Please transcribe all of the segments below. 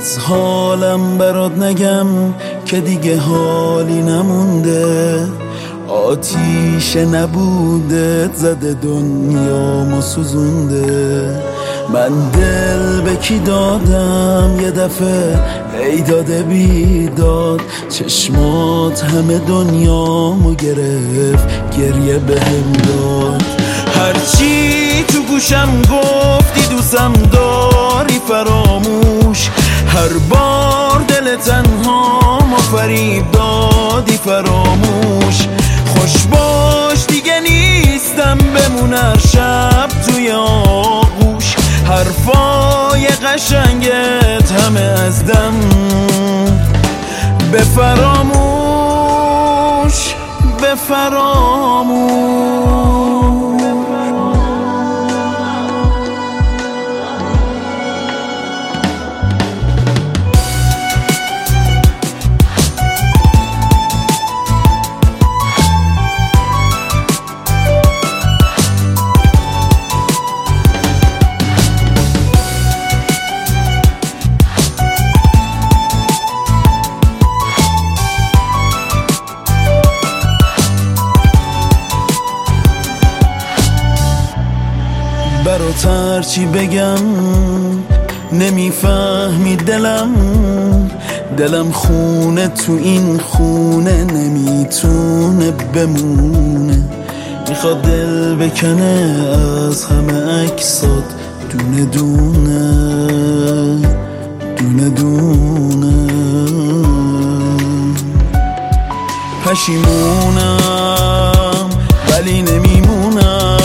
از حالم برات نگم که دیگه حالی نمونده، آتیش نبوده زده دنیامو سوزونده. من دل به کی دادم یه دفعه ای داده بیداد، چشمات همه دنیامو گرفت گریه بهم داد. هرچی تو گوشم گفتی دوستم داری فراموش، هر بار دل تنهامو فریب دادی فراموش. خوش باش دیگه نیستم بمون هر شب توی آغوش، حرفای قشنگت همه از دم به فراموش به فراموش. برات هرچی بگم نمیفهمی دلم خونه تو این خونه نمیتونه بمونه. میخواد دل بکنه از همه عکسات دونه دونه دونه دونه. پشیمونم ولی نمیمونم،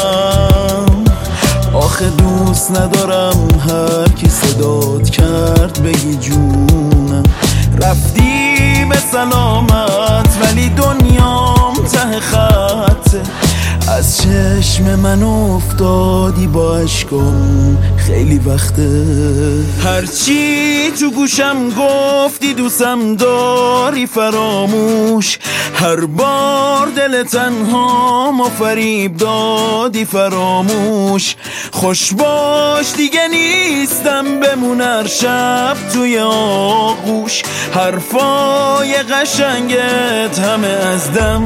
آخه دوست ندارم هر کی صدات کرد بگی جونم. رفتی به سلامت ولی دنیام ته خطه، از چشم من افتادی با عشقم خیلی وقته. هرچی تو گوشم گفتی دوستم داری فراموش، هر بار دل تنهامو فریب دادی فراموش. خوش باش دیگه نیستم بمون هر شب توی آغوش، حرفای قشنگت همه از دم.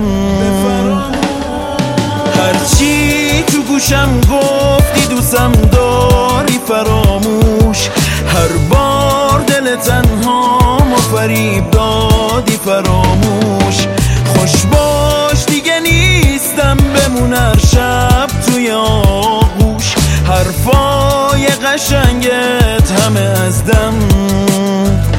هرچی تو گوشم گفتی دوستم داری فراموش، هر بار دل تنهامو فریب دادی فراموش. خوش باش دیگه نیستم بمون هر شب توی آغوش، حرفای قشنگت همه از دم